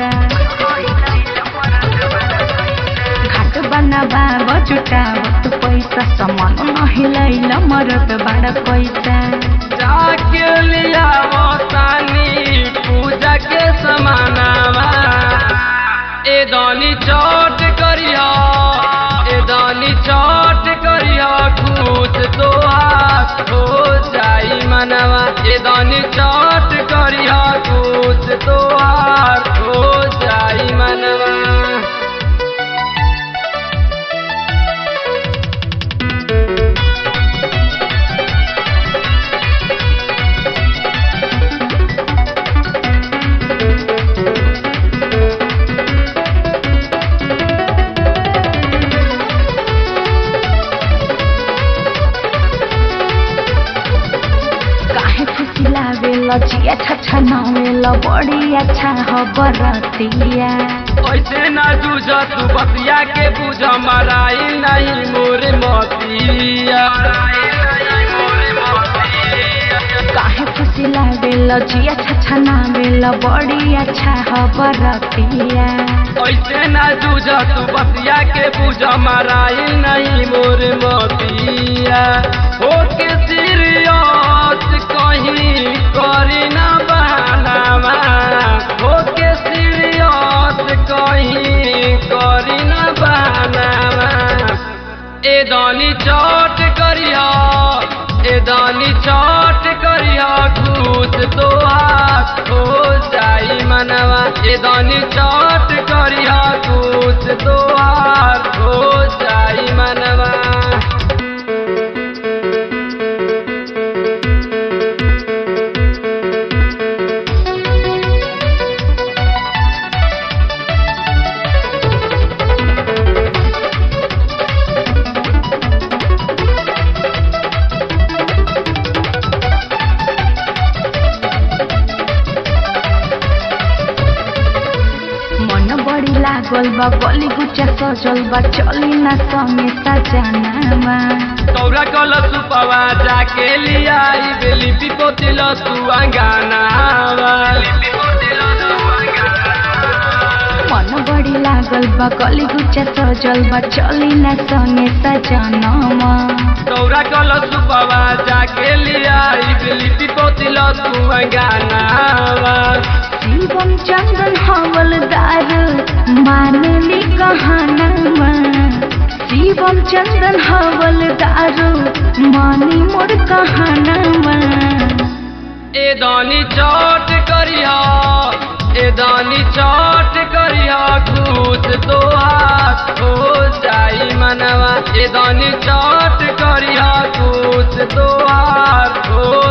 पैसा घाट बनाबा बजुटावत पैसा समान नहीं लैला मरत बड़ा पैसा जाके लिया तानी पूजा के समानावा ए दानी चोट करिया ए दानी चोट करिया खुश तो हो जाई मनवा ए दानी चोट करिया खुश तो हो जाई मनवा जिया छछा नावेला बड़ी अच्छा हो बरतिया ऐसे ना जूझ तू बतिया के बुझ मराई नहीं मोर मोतिया काहे खुशी लागेला जिया छछा नावेला बड़ी अच्छा हो बरतिया ऐसे ना जूझ तू बतिया के बुझ मराई नहीं मोर मोतिया हो के सीरियस कहीं करी ना बहानावा हो के सीरियस कहीं करी ना बहानावा ए दानी चोट करिया ए दानी चोट करिया खुश तो हो जाई मनवा ए दानी चोट करिया खुश तो हो जाई मनवा लागल बा गली गुचा सजल बा चली ना संगे सजनावा तौरा कल सुपवा जाके लिया बेली पिपोतिल तू अंगानावा मन बड़ी लागल बा गली गुचा सजल बा चली ना संगे सजनावा तौरा कल सुपवा जाके लिया बेली पिपोतिल तू अंगानावा शिवम चंदन हवलदार मानली कहानवा शिवम चंदन हवलदार मानी मोर कहानवा ए दानी चोट करिया ए दानी चोट करिया खुश तो हो जाई मनवा ए दानी चोट करिया खुश तो हो